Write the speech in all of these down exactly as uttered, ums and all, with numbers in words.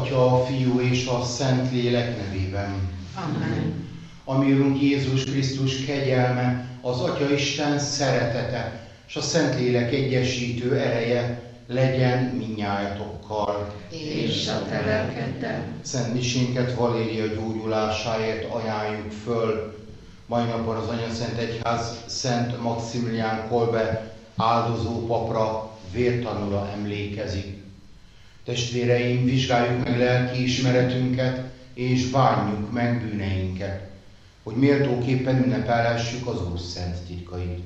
Atya, a Fiú és a Szentlélek nevében. Amen. Ami Urunk Jézus Krisztus kegyelme, az Atya Isten szeretete és a Szentlélek egyesítő ereje legyen mindnyájatokkal. És a te lelkeddel. Szent misénket Valéria gyógyulásáért ajánljuk föl. Mai napon az Anyaszent Egyház Szent Maximilián Kolbe áldozó papra, vértanúra emlékezik. Testvéreim, vizsgáljuk meg lelki ismeretünket, és bánjuk meg bűneinket, hogy méltóképpen ünnepelhessük az Úr szent titkait.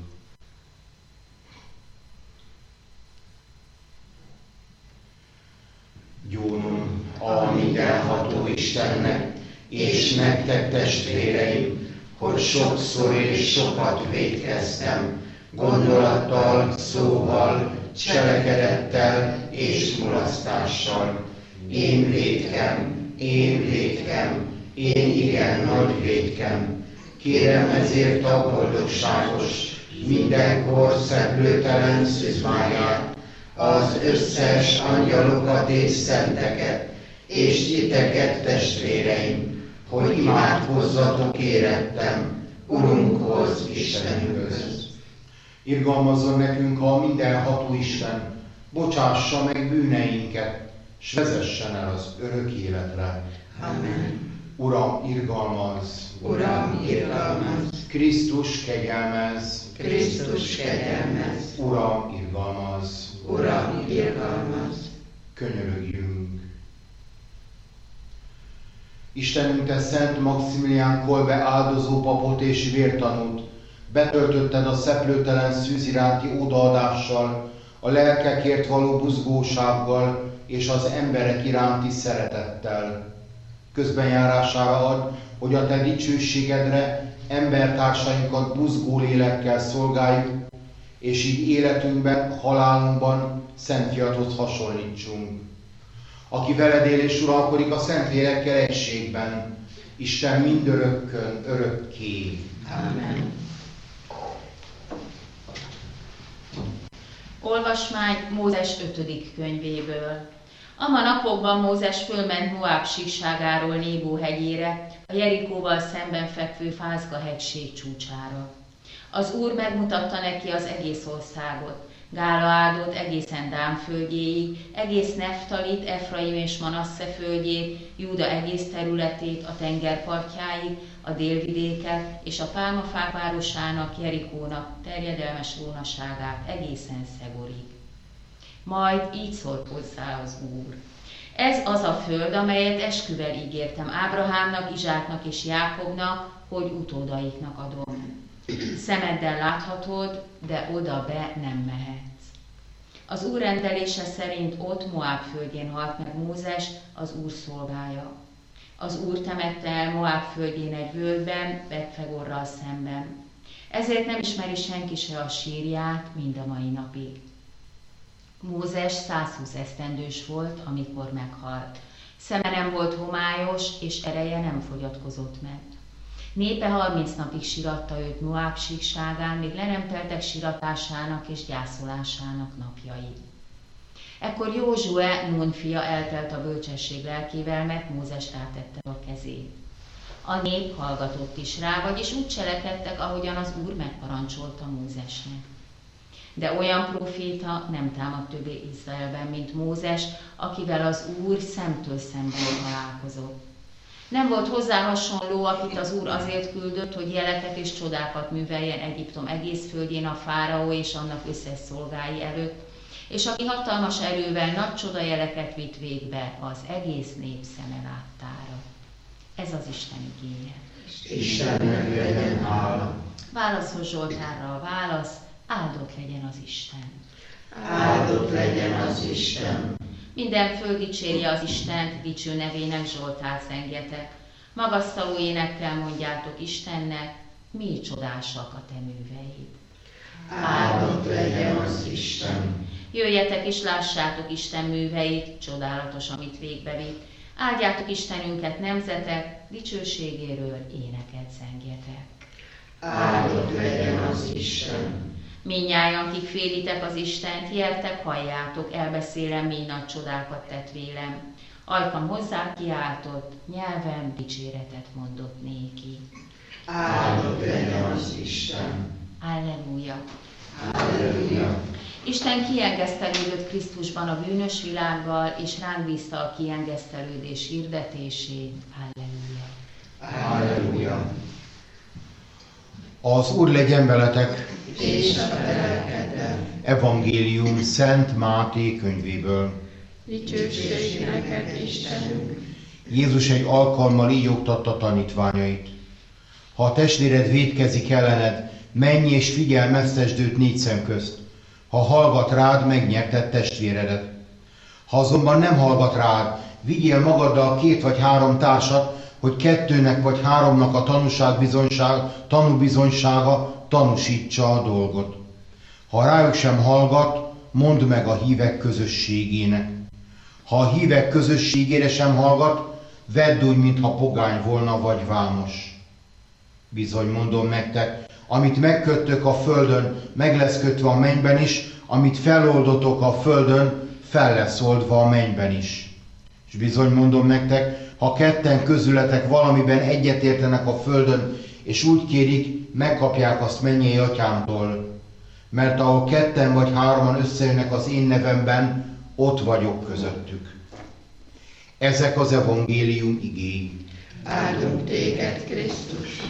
Gyónom a mindenható Istennek, és nektek, testvéreim, hogy sokszor és sokat vétkeztem, gondolattal, szóval, cselekedettel és mulasztással. Én vétkem, én vétkem, én igen nagy vétkem. Kérem ezért a boldogságos, mindenkor szeplőtelen szűzmáját, az összes angyalokat és szenteket, és titeket, testvéreim, hogy imádkozzatok érettem Urunkhoz, Istenünkhöz. Irgalmazzon nekünk a mindenható Isten, bocsássa meg bűneinket, s vezessen el az örök életre. Amen. Uram, irgalmazz! Uram, irgalmazz! Krisztus, kegyelmezz! Krisztus, kegyelmezz! Uram, irgalmazz! Uram, irgalmazz! Könyörögjünk! Istenünk, te Szent Maximilián Kolbe áldozó papot és vértanút, betöltötted a szeplőtelen szűz iránti odaadással, a lelkekért való buzgósággal és az emberek iránti szeretettel. Közbenjárására add, hogy a te dicsőségedre embertársainkat buzgó lélekkel szolgáljuk, és így életünkben, halálunkban Szent Fiadhoz hasonlítsunk. Aki veled él és uralkodik a Szentlélekkel egységben, Isten mindörökkön, örökké. Amen. Olvasmány Mózes ötödik könyvéből. Ama napokban Mózes fölment Moáb síkságáról Nébó hegyére, a Jerikóval szemben fekvő Fázga hegység csúcsára. Az Úr megmutatta neki az egész országot, Gálaádot egészen Dán földjéig, egész Neftalit, Efraim és Manasse földjét, Júda egész területét, a tengerpartjáig, a délvidéket és a pálmafák városának, Jerikónak terjedelmes rónaságát egészen Szegorig. Majd így szólt hozzá az Úr. Ez az a föld, amelyet esküvel ígértem Ábrahámnak, Izsáknak és Jákobnak, hogy utódaiknak adom. Szemeddel láthatod, de oda be nem mehetsz. Az Úr rendelése szerint ott Moáb földjén halt meg Mózes, az Úr szolgája. Az Úr temette el Moáb földjén egy völgyben, Betfegorral szemben. Ezért nem ismeri senki se a sírját mind a mai napig. Mózes százhúsz esztendős volt, amikor meghalt. Szeme nem volt homályos, és ereje nem fogyatkozott meg. Népe harminc napig síratta őt Moáb síkságán, míg le nem teltek síratásának és gyászolásának napjai. Ekkor Józsué, Nun fia eltelt a bölcsesség lelkével, mert Mózes rátette a kezét. A nép hallgatott is rá, vagyis úgy cselekedtek, ahogyan az Úr megparancsolta Mózesnek. De olyan proféta nem támadt többé Izraelben, mint Mózes, akivel az Úr szemtől szemben találkozott. Nem volt hozzá hasonló, akit az Úr azért küldött, hogy jeleket és csodákat műveljen Egyiptom egész földjén a fáraó és annak összes szolgái előtt, és aki hatalmas erővel nagy csodajeleket vitt végbe az egész nép szeme láttára. Ez az Isten igéje. Istennek legyen hála. Válaszhoz Zsoltárra a válasz, áldott legyen az Isten. Áldott legyen az Isten. Minden föld dicsérje az Istent, dicső nevének Zsoltárt zengjetek. Magasztaló énekkel mondjátok Istennek, mi csodásak a te műveid. Áldott legyen az Isten. Jöjjetek és lássátok Isten műveit, csodálatos, amit végbevitt. Áldjátok Istenünket nemzetek, dicsőségéről éneket zengjetek. Áldott legyen az Isten. Mindnyájan, kik félitek az Istent, jeltek, halljátok, elbeszélem, mi nagy csodákat tett vélem. Ajkam hozzá kiáltott, nyelvem dicséretet mondott néki. Áldott legyen az Isten. Alleluja! Halleluja! Isten kiengesztelődött Krisztusban a bűnös világgal, és ránk bízta a kiengesztelődés hirdetését. Halleluja! Halleluja! Az Úr legyen veletek! És a te lelkeddel. Evangélium Szent Máté könyvéből. Dicsőség neked, Istenünk! Jézus egy alkalommal így oktatta tanítványait. Ha a testvéred vétkezik ellened, menj és figyelmeztesd őt négy szem közt. Ha hallgat rád, megnyerted testvéredet. Ha azonban nem hallgat rád, vigyél magaddal két vagy három társat, hogy kettőnek vagy háromnak a tanúságbizonyság, tanúbizonysága tanúsítsa a dolgot. Ha rájuk sem hallgat, mondd meg a hívek közösségének. Ha a hívek közösségére sem hallgat, vedd úgy, mintha pogány volna vagy vámos. Bizony mondom nektek, amit megköttök a földön, meg lesz kötve a mennyben is, amit feloldotok a földön, fel lesz oldva a mennyben is. És bizony mondom nektek, ha ketten közületek valamiben egyetértenek a földön, és úgy kérik, megkapják azt mennyei atyámtól. Mert ahol ketten vagy hárman összejönnek az én nevemben, ott vagyok közöttük. Ezek az evangélium igéi. Áldunk téged, Krisztus!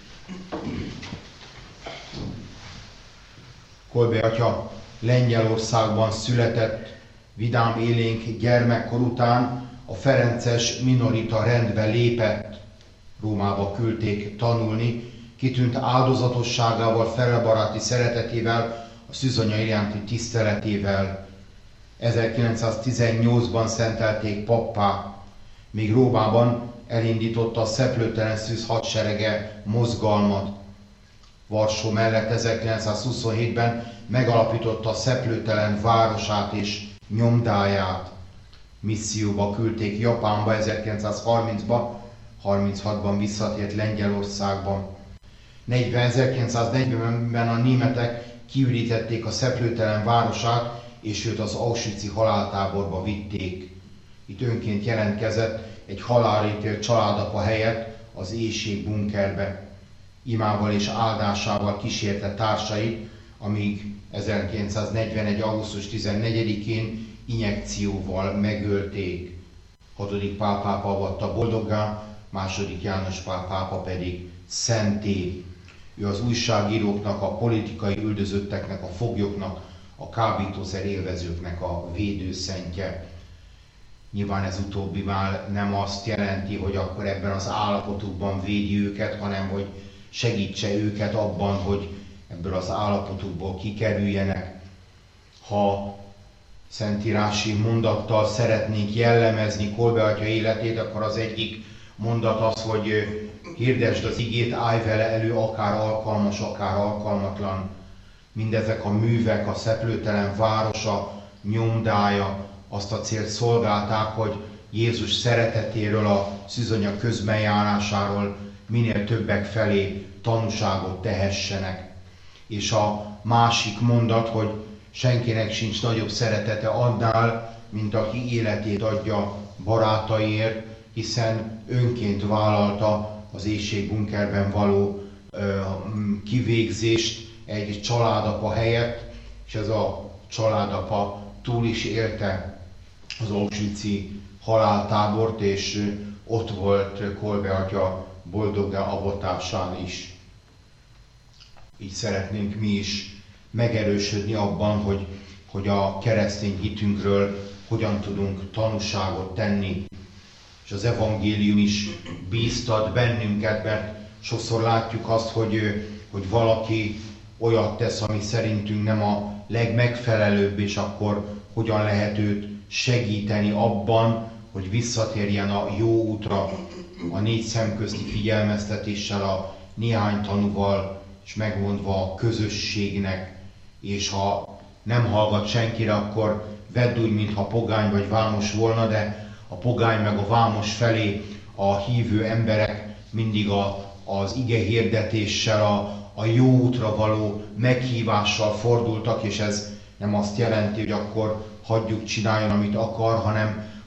Kolbe atya Lengyelországban született, vidám élénk gyermekkor után a ferences minorita rendbe lépett. Rómába küldték tanulni, kitűnt áldozatosságával, felebaráti szeretetével, a szűzanya iránti tiszteletével. ezerkilencszáztizennyolcban szentelték pappá, míg Rómában elindította a szeplőtelen szűz hadserege mozgalmat. Varsó mellett ezerkilencszázhuszonhétben megalapította a szeplőtelen városát és nyomdáját. Misszióba küldték Japánba ezerkilencszázharmincban, harminchatban visszatért Lengyelországban. ezerkilencszáznegyvenben a németek kiürítették a szeplőtelen városát, és őt az auschwitzi haláltáborba vitték. Itt önként jelentkezett egy halálítélt családapa helyett az éjségbunkerbe. Imával és áldásával kísérte társait, amíg ezerkilencszáznegyvenegy. augusztus tizennegyedikén injekcióval megölték. Hatodik Pál pápa avatta boldoggá, második János Pál pápa pedig szenté. Ő az újságíróknak, a politikai üldözötteknek, a foglyoknak, a kábítószer élvezőknek a védőszentje. Nyilván ez utóbbi már nem azt jelenti, hogy akkor ebben az állapotukban védi őket, hanem hogy segítse őket abban, hogy ebből az állapotukból kikerüljenek. Ha szentírási mondattal szeretnénk jellemezni Kolbe atya életét, akkor az egyik mondat az, hogy hirdesd az igét, állj vele elő, akár alkalmas, akár alkalmatlan. Mindezek a művek, a szeplőtelen városa, nyomdája azt a célt szolgálták, hogy Jézus szeretetéről, a szűzanya közbenjárásáról minél többek felé tanúságot tehessenek. És a másik mondat, hogy senkinek sincs nagyobb szeretete annál, mint aki életét adja barátaiért, hiszen önként vállalta az éjségbunkerben való ö, kivégzést egy családapa helyett, és ez a családapa túl is élte az auschwitzi haláltábort, és ott volt Kolbe atya boldoggá avatásán is. Így szeretnénk mi is megerősödni abban, hogy, hogy a keresztény hitünkről hogyan tudunk tanúságot tenni. És az evangélium is bíztat bennünket, mert sokszor látjuk azt, hogy, hogy valaki olyat tesz, ami szerintünk nem a legmegfelelőbb, és akkor hogyan lehet őt segíteni abban, hogy visszatérjen a jó útra, a négy szemközti figyelmeztetéssel, a néhány tanúval, és megmondva a közösségnek, és ha nem hallgat senkire, akkor vedd úgy, mintha pogány vagy vámos volna, de a pogány meg a vámos felé a hívő emberek mindig a, az ige hirdetéssel, a, a jó útra való meghívással fordultak, és ez nem azt jelenti, hogy akkor hagyjuk, csináljon, amit akar, hanem,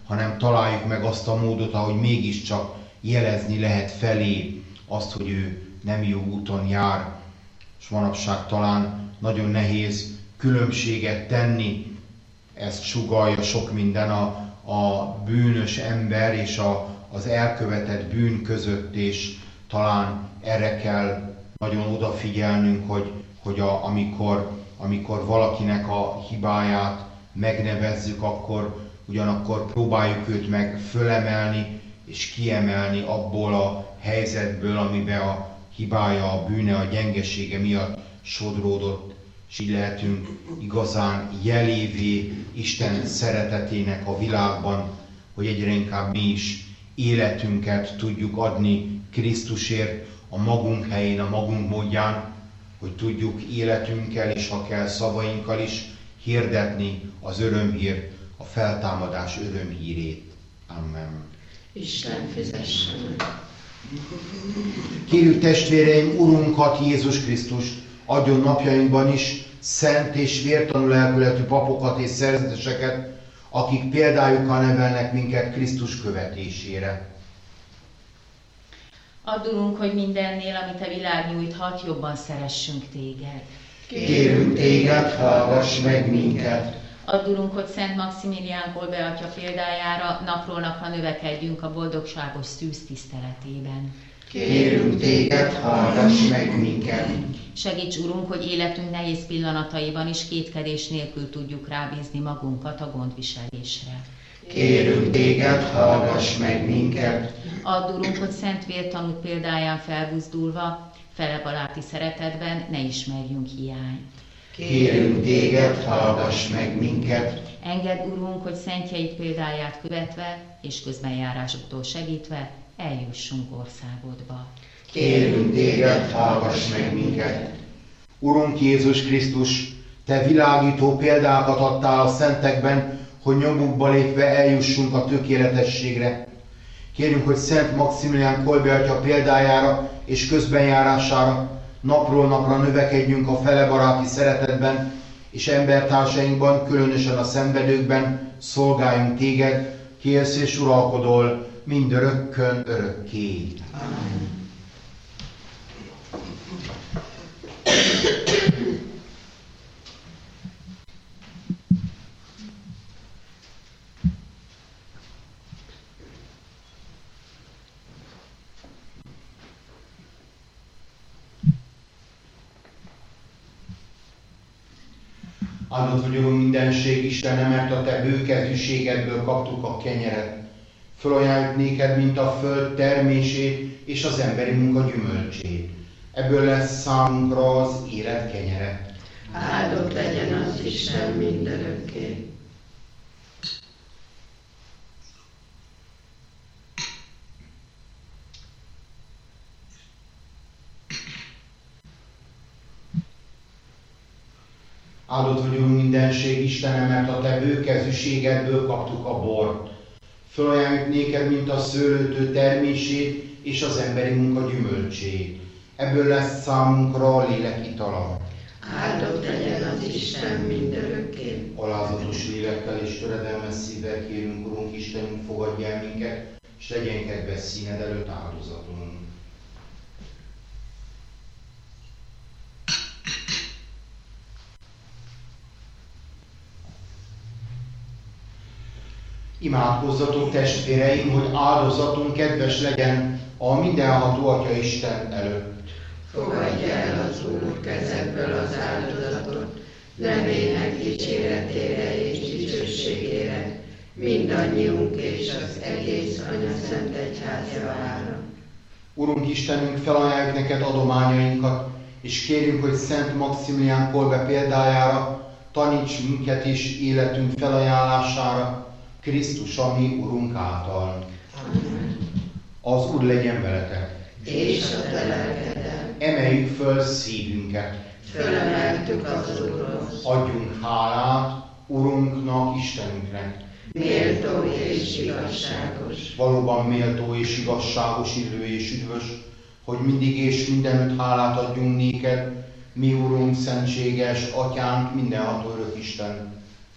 hanem találjuk meg azt a módot, ahogy mégiscsak jelezni lehet felé azt, hogy ő nem jó úton jár. És manapság talán nagyon nehéz különbséget tenni, ezt sugallja sok minden a, a bűnös ember és a, az elkövetett bűn között, és talán erre kell nagyon odafigyelnünk, hogy, hogy a, amikor, amikor valakinek a hibáját megnevezzük, akkor ugyanakkor próbáljuk őt meg fölemelni és kiemelni abból a helyzetből, amiben a hibája, a bűne, a gyengesége miatt sodródott, és így lehetünk igazán jelévé Isten szeretetének a világban, hogy egyre inkább mi is életünket tudjuk adni Krisztusért a magunk helyén, a magunk módján, hogy tudjuk életünkkel és ha kell szavainkkal is hirdetni az örömhír, a feltámadás örömhírét. Amen. Isten fizessen meg. Kérjük testvéreim, Urunkat, Jézus Krisztust, adjon napjainkban is szent és vértanú lelkületű papokat és szerzeteseket, akik példájukkal nevelnek minket Krisztus követésére. Add, Urunk, hogy mindennél, amit a világ nyújthat, jobban szeressünk téged. Kérünk téged, hallgass meg minket. Add, Urunk, hogy Szent Maximilián Kolbe atya példájára napról napra növekedjünk a boldogságos szűz tiszteletében. Kérünk téged, hallgass meg minket. Segíts, Urunk, hogy életünk nehéz pillanataiban is kétkedés nélkül tudjuk rábízni magunkat a gondviselésre. Kérünk téged, hallgass meg minket. Add, Urunk, hogy szent vértanúd példáján felbuzdulva, fele baráti szeretetben ne ismerjünk hiányt. Kérünk téged, hallgass meg minket. Engedd, Urunk, hogy szentjeid példáját követve és közbenjárásoktól segítve eljussunk országodba. Kérünk téged, hallgass meg minket. Urunk Jézus Krisztus, te világító példákat adtál a szentekben, hogy nyomukba lépve eljussunk a tökéletességre. Kérünk, hogy Szent Maximilián Kolbe atya példájára és közbenjárására napról napra növekedjünk a felebaráti szeretetben, és embertársainkban, különösen a szenvedőkben szolgáljunk téged, ki élsz és uralkodol mindörökkön örökké. Amen. Áldott vagy, Urunk, mindenség Istene, mert a te bőkezűségedből kaptuk a kenyeret. Fölajánljuk néked, mint a föld termését és az emberi munka gyümölcsét. Ebből lesz számunkra az élet kenyere. Áldott legyen az Isten mindörökké. Áldott vagy, Urunk, mindenség Istene, mert a te bőkezűségedből kaptuk a bort. Fölajánljuk néked, mint a szőlőtő termését és az emberi munka gyümölcsét. Ebből lesz számunkra a lélek itala. Áldott legyen az Isten mindörökké. Alázatos lélekkel és töredelmes szívvel kérünk, Urunk Istenünk, fogadj el minket, és legyen kedves színed előtt áldozatunk. Imádkozzatok, testvéreim, hogy áldozatunk kedves legyen a mindenható Atya Isten előtt. Fogadj el az Úr kezedből az áldozatot, nevének dicséretére és dicsőségére, mindannyiunk és az egész Anya Szent Egyház javára. Urunk Istenünk, felajánljuk neked adományainkat, és kérjük, hogy Szent Maximilián Kolbe példájára taníts minket is életünk felajánlására, Krisztus, a mi Urunk által. Amen. Az Úr legyen veletek. És a te lelkeddel. Emeljük föl szívünket. Fölemeltük az Úrhoz. Adjunk hálát Urunknak, Istenünknek. Méltó és igazságos. Valóban méltó és igazságos, illő és üdvös, hogy mindig és mindenütt hálát adjunk néked, mi Urunk, szentséges Atyánk, mindenható örök Isten.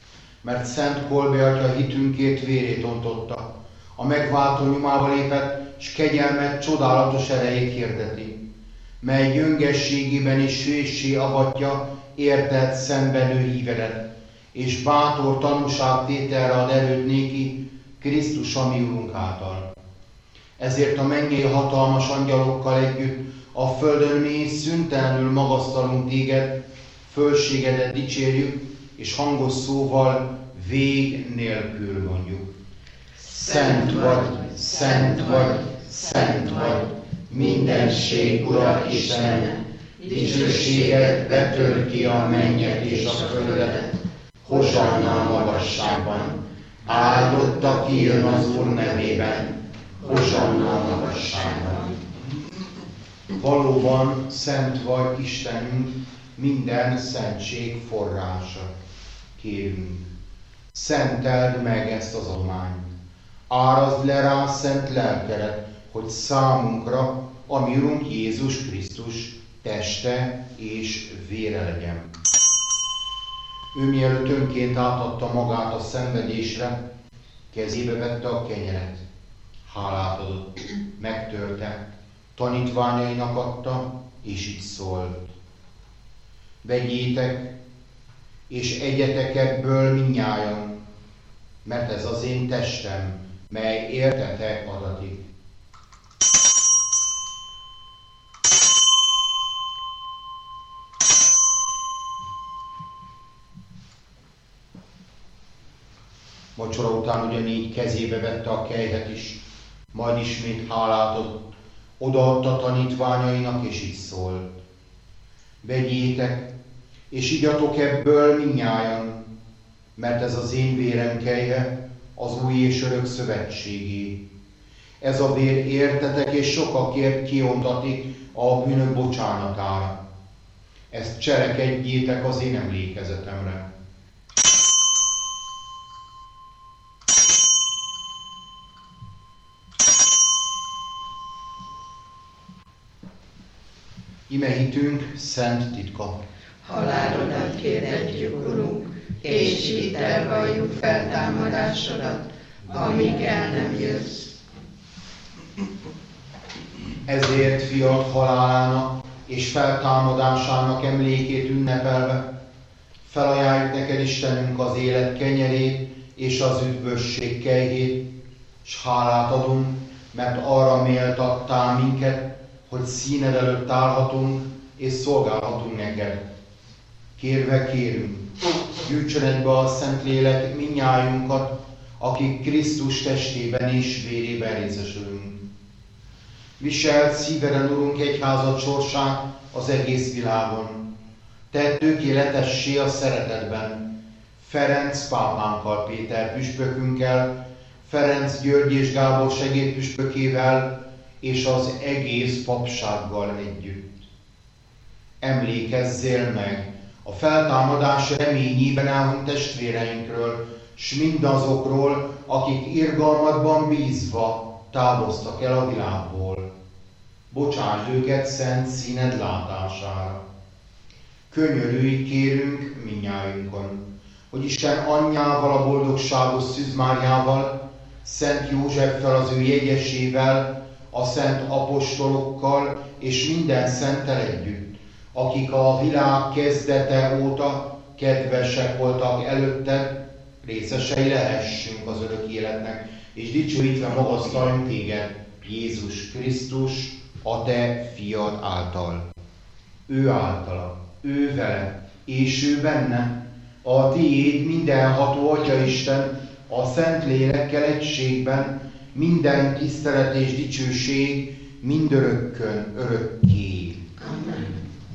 mert Szent Kolbe atya hitünkért vérét ontotta, a megváltó nyomába lépett, s kegyelmet csodálatos erejét hirdeti, mely gyöngességében is hőssé avatja érted szenvedő hívedet, és bátor tanúságtételre ad erőt néki Krisztus a mi Urunk által. Ezért a mennyei hatalmas angyalokkal együtt a földön mi szüntelenül magasztalunk téged, fölségedet dicsérjük, és hangos szóval vég nélkül mondjuk. Szent vagy, szent vagy, szent vagy, mindenség Ura Istene, dicsőséged betölt ki a mennyet és a földet, Hosanna a magasságban, áldott, aki jön az Úr nevében, Hosanna a magasságban. Valóban szent vagy Istenünk, minden szentség forrása. Kérünk, szenteld meg ezt az adományt, árazd le rá szent lelkedet, hogy számunkra a mi Urunk Jézus Krisztus teste és vére legyen. Ő mielőtt önként átadta magát a szenvedésre, kezébe vette a kenyeret, hálát adott, megtörte, tanítványainak adta, és így szólt. Vegyétek, és egyetek ebből mindnyájan, mert ez az én testem, mely értetek adatik. Vacsora után ugyanígy kezébe vette a kejhet is, majd ismét hálát adott, odaadta tanítványainak, és így szólt. Vegyétek, és igyatok ebből mindnyájan, mert ez az én vérem kejhe, az új és örök szövetségé. Ez a vér értetek és sokakért kiontatik a bűnök bocsánatára. Ezt cselekedjétek az én emlékezetemre. Ime hitünk szent titka. Halálodat hirdetjük, Urunk, és hittel valljuk feltámadásodat, amíg el nem jössz. Ezért fiad halálának és feltámadásának emlékét ünnepelve, felajánljuk neked Istenünk az élet kenyerét és az üdvösség kejhét, s hálát adunk, mert arra méltattál minket, hogy színed előtt állhatunk és szolgálhatunk neked. Kérve kérünk, gyűjtsön egybe a Szentlélek mindnyájunkat, akik Krisztus testében és vérében részesülünk. Viselt szíveden, Urunk, egyházad sorsát az egész világon. Tedd tökéletessé a szeretetben, Ferenc pápánkkal, Péter püspökünkkel, Ferenc György és Gábor segédpüspökével, és az egész papsággal együtt. Emlékezzél meg a feltámadás reményében állunk testvéreinkről, s mindazokról, akik irgalmadban bízva távoztak el a világból. Bocsásd őket szent színed látására. Könyörülj kérünk mindnyájunkon, hogy Isten anyjával, a boldogságos Szűz Máriával, Szent Józseffel, az ő jegyesével, a szent apostolokkal és minden szenttel együtt, akik a világ kezdete óta kedvesek voltak előtted, részesei lehessünk az örök életnek, és dicsőítve magasztaljunk téged, Jézus Krisztus, a te fiad által. Ő általa, ő vele, és ő benne, a tiéd mindenható Atyaisten, a Szent Lélekkel egységben, minden tisztelet és dicsőség mindörökkön örökké. Amen.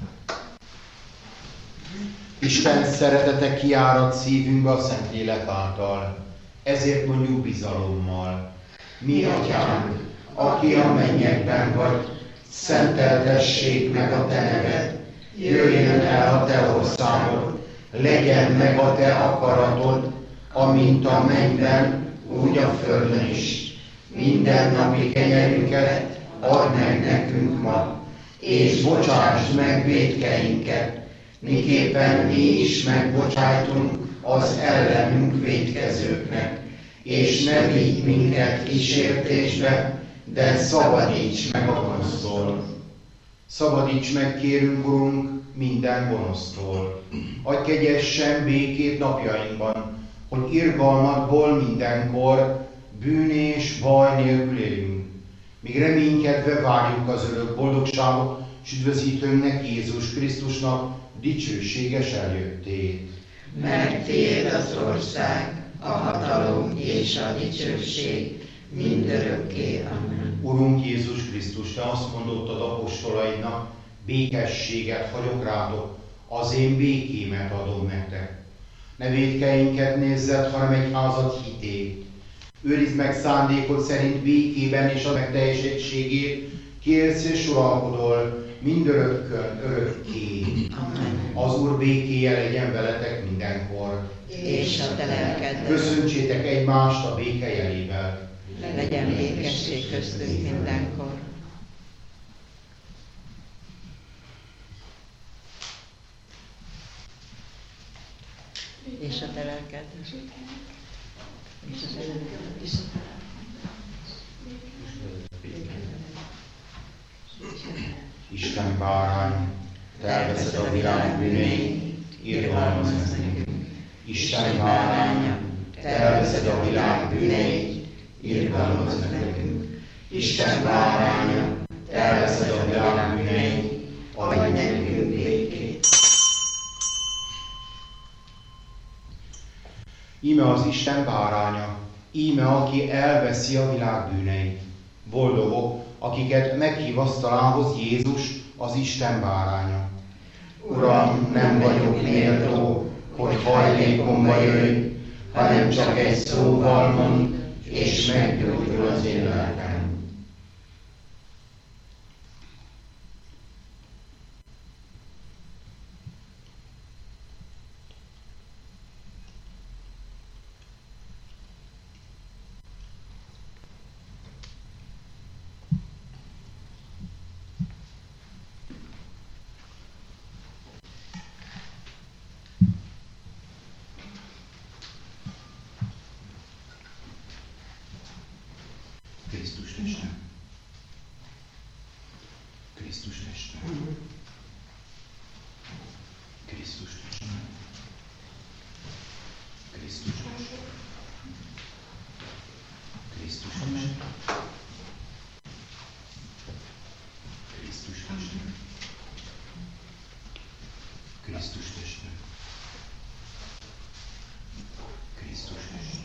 Isten szeretete kiárad szívünkbe a Szentlélek által. Ezért mondjuk bizalommal. Mi Atyánk, aki a mennyekben vagy, szenteltessék meg a te neved, jöjjön el a te országod, legyen meg a te akaratod, amint a mennyben, úgy a földön is. Minden napi kenyerünket add meg nekünk ma, és bocsásd meg vétkeinket, miképpen mi is megbocsájtunk az ellenünk vétkezőknek, és ne vigy minket kísértésbe, de szabadíts meg a gonosztól. Szabadíts meg, kérünk, Urunk, minden gonosztól. Adj kegyesen békét napjainkban, hogy irgalmatból mindenkor bűn és baj nélkül élünk, míg reménykedve várjuk az örök boldogságot, s üdvözítőnknek, Jézus Krisztusnak dicsőséges eljöttét. Mert tiéd az ország, a hatalom és a dicsőség mindörökké. Amen. Urunk Jézus Krisztus, Te azt mondottad apostolaidnak, békességet hagyok rátok, az én békémet adom nektek. Ne vétkeinket nézzed, hanem egyházad hitét. Őrizd meg szándékod szerint békében és a meg teljességét, ki élsz és uralkodol mindörökkön örökké. Amen. Az Úr békéje legyen veletek mindenkor. És a te lelkeddel. Köszöntsétek egymást a béke jelével. Legyen békesség köztünk mindenkor. És a te lelkeddel. És a te lelkeddel. Isten bárány, Te elveszed a világ bűneit, irgalmazz nekünk. Isten bárány, Te elveszed a világ bűneit, irgalmazz nekünk. Isten báránya, Te elveszed a világ bűneit, adj nekünk békét. Íme az Isten báránya, íme aki elveszi a világ bűneit. Boldogok, akiket meghív asztalához Jézus, az Isten báránya. Uram, nem vagyok méltó, hogy hajlékomba jöjj, hanem csak egy szóval mondd, és meggyógyul az én lelkem. Krisztus teste. Krisztus teste. Krisztus teste. Krisztus teste. Krisztus teste. Krisztus teste. Krisztus teste. Krisztus teste.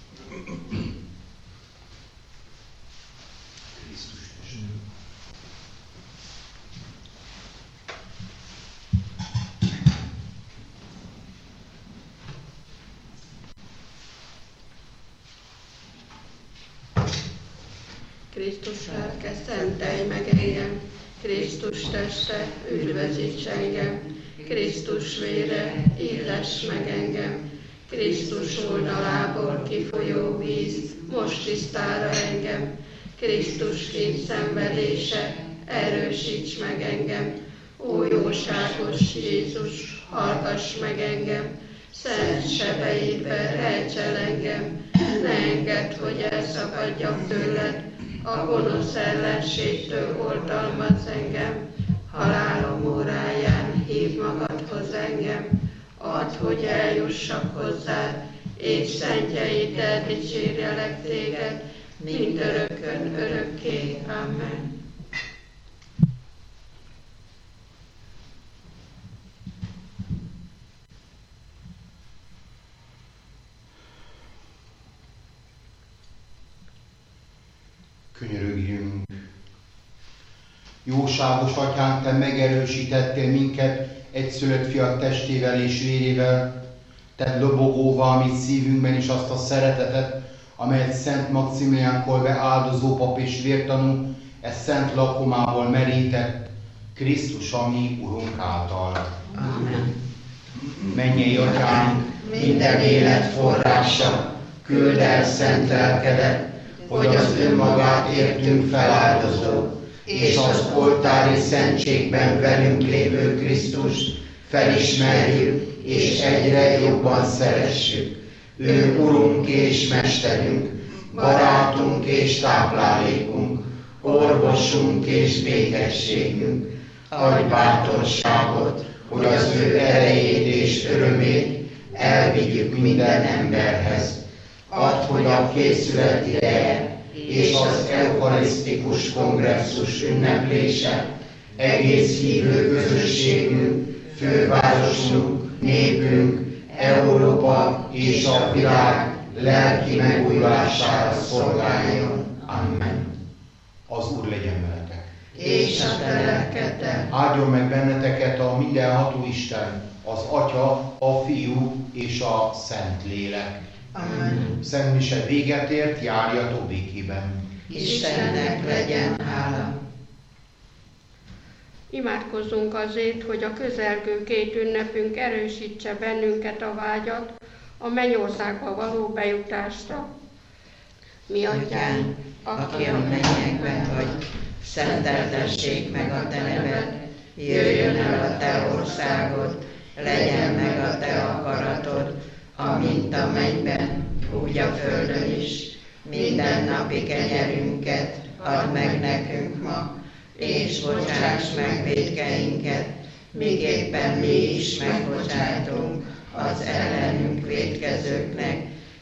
Krisztus lelke, szentelj meg engem, Krisztus teste, üdvözíts engem, Krisztus vére, illess meg engem, Krisztus oldalából kifolyó víz, most tisztára engem, Krisztus két szenvedése, erősíts meg engem, ó jóságos Jézus, hallgass meg engem, szent sebeidbe rejts el engem, ne engedd, hogy elszakadjak tőled, a gonosz ellenségtől oltalmazz engem, halálom óráján hív magadhoz engem, add, hogy eljussak hozzád, és szentjeiddel dicsérjelek téged, mindörökkön örökké. Amen. Könyörögjünk. Jóságos Atyánk, Te megerősítettél minket egyszülött fiad testével és vérével, Tedd lobogóvá a mi szívünkben is azt a szeretetet, amelyet Szent Maximilián Kolbe áldozó pap és vértanú e szent lakomából merített, Krisztus a mi Urunk által. Amen. Mennyei Atyánk, minden élet forrása, küld el szent lelkedet, hogy az önmagát értünk feláldozó, és az oltári szentségben velünk lévő Krisztust felismerjük és egyre jobban szeressük. Ő Urunk és Mesterünk, barátunk és táplálékunk, orvosunk és békességünk. Adj bátorságot, hogy az ő erejét és örömét elvigyük minden emberhez. Add, hogy a készület ideje és az eukarisztikus kongresszus ünneplése egész hívő közösségünk, fővárosunk, népünk, Európa és a világ lelki megújulására szolgáljon. Amen. Az Úr legyen veletek. És a te lelkeddel. Áldjon meg benneteket a mindenható Isten, az Atya, a Fiú és a Szent Lélek. Amen. Szent mise véget ért, járjatok békében. Istennek legyen hála. Imádkozzunk azért, hogy a közelgő két ünnepünk erősítse bennünket a vágyat a mennyországba való bejutásra. Mi Atyánk, aki a mennyekben vagy, szenteltessék meg a te neved, jöjjön el a te országod, legyen meg a te akaratod, amint a mennyben, úgy a földön is. Minden napi kenyerünket add meg nekünk ma, és bocsáss meg vétkeinket, miképpen mi is megbocsátunk az ellenünk vétkezőknek,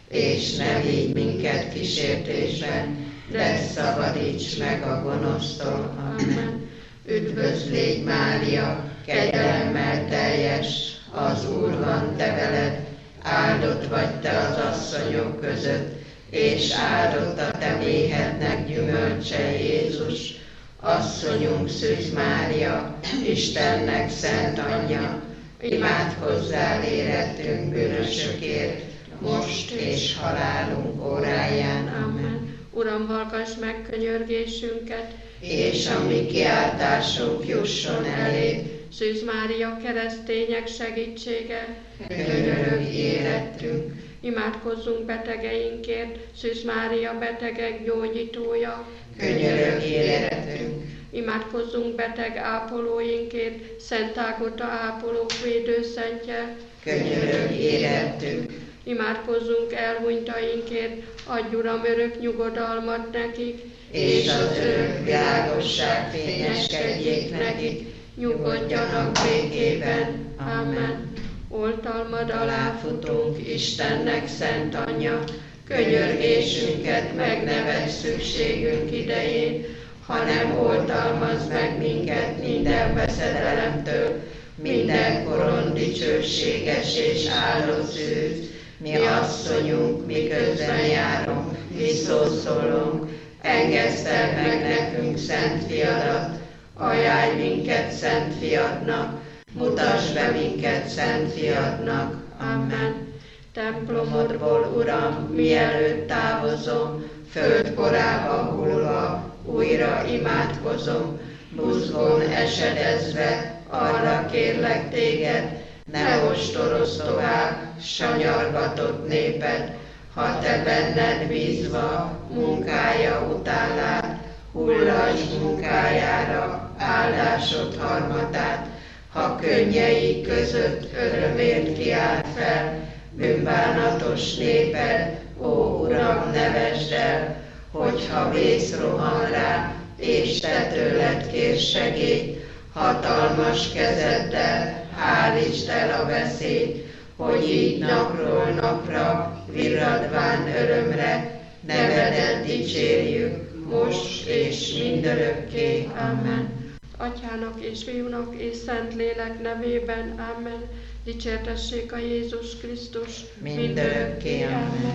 és ne vigy minket kísértésben, de szabadíts meg a gonosztól. Amen. Üdvözl légy, Mária, kegyelemmel teljes, az Úr van te veled, áldott vagy te az asszonyok között, és áldott a te méhednek gyümölcse, Jézus. Asszonyunk Szűz Mária, Istennek szent anyja, imádkozzál érettünk bűnösökért, most és halálunk óráján. Amen. Uram, hallgass meg könyörgésünket, És a mi kiáltásunk jusson eléd, Szűz Mária keresztények segítsége, könyörögj érettünk. imádkozzunk betegeinkért, Szűz Mária betegek gyógyítója, Könyörögj érettünk. imádkozzunk beteg ápolóinkért, Szent Ágota ápolók védőszentje, Könyörögj érettünk. imádkozzunk elhunytainkért, adj Uram örök nyugodalmat nekik, És az örök világosság fényeskedjék nekik, nyugodjanak békében. Amen. Oltalmad alá Futunk Istennek szent anyja, könyörgésünket megneved szükségünk idején, hanem oltalmazd meg minket minden veszedelemtől, mindenkoron dicsőséges és áldott szűz. Mi asszonyunk, miközben járunk, mi szószólunk, engesztel meg nekünk szent fiadat, ajánlj minket szent fiadnak, mutasd be minket szent fiadnak. Amen. templomodból, Uram, mielőtt távozom, földkorába hullva, újra imádkozom, buzgón esedezve, arra kérlek téged, ne ostorozz tovább, sanyargatott néped, ha te benned bízva munkája után lát, hullasd munkájára áldásod harmatát, ha könnyei között örömért kiált fel, bűnbánatos néped, ó Uram, nevesd el, hogyha vész rohan rá, és te tőled kér segélyt, hatalmas kezeddel hárítsd el a veszélyt, hogy így napról napra, virradván örömre, nevedet dicsérjük, most és mindörökké. Amen. Atyának és Fiúnak és Szentlélek nevében. Amen. Dicsértessék a Jézus Krisztus Mindörökké. Amen.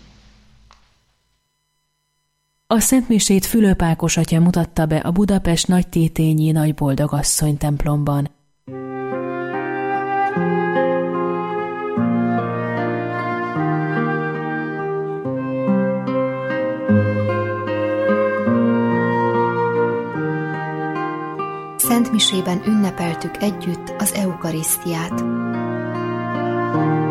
A szentmisét Fülöp Ákos atya mutatta be a Budapest Nagytétényi Nagyboldogasszony templomban. Szentmisében ünnepeltük együtt az eukarisztiát.